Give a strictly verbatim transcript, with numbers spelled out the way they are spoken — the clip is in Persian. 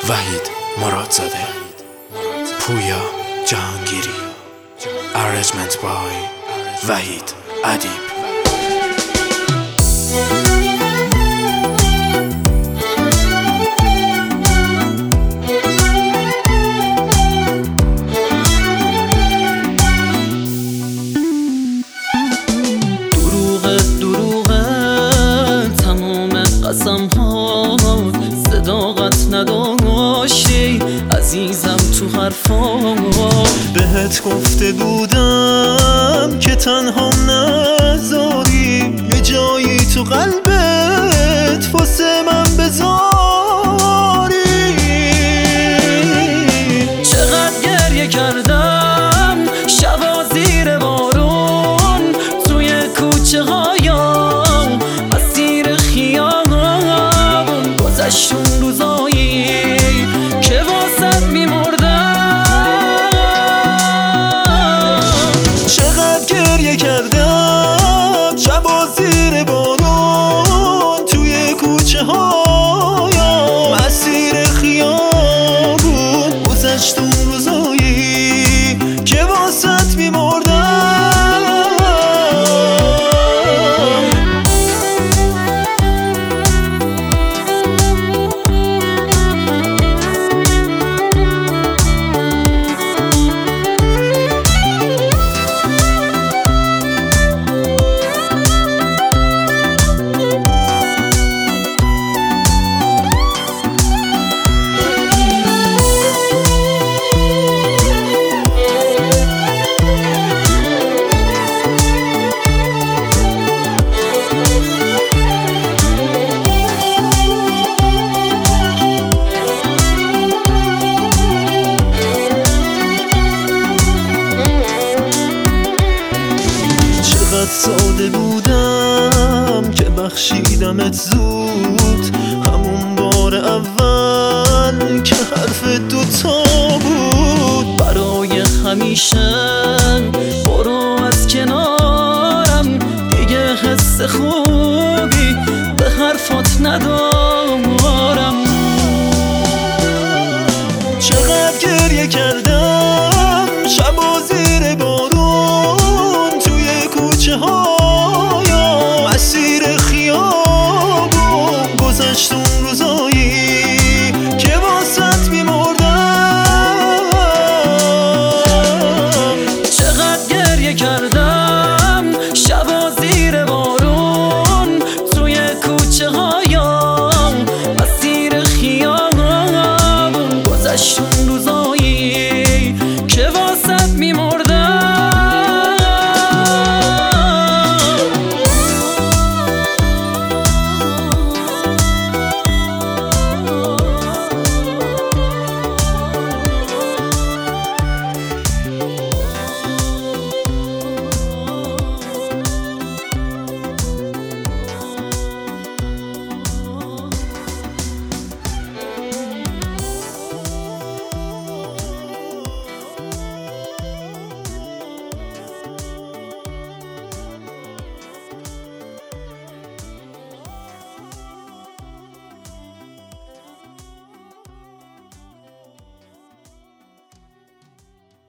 وحید مرادزاده، پویا جهانگیری. Arrangement by وحید ادیب. قسم ها صداقت نداشتی عزیزم تو حرفا. بهت گفته بودم که تنها نذاری، یه جایی تو قلبت واسه من بذاری. چقدر گریه کردم شبا زیر بارون توی کوچه هایم مسیر خیابون. گذشتون روزایی که واسط میمردم. چقدر گریه کردم شبا زیر بارون توی کوچه هایم مسیر خیابون. گذشتون روزایی که واسط میمردم. ساده بودم که بخشیدمت زود، همون بار اول که حرف دوتا بود. برای همیشه برو از کنارم، دیگه حس خوبی به حرفات ندارم.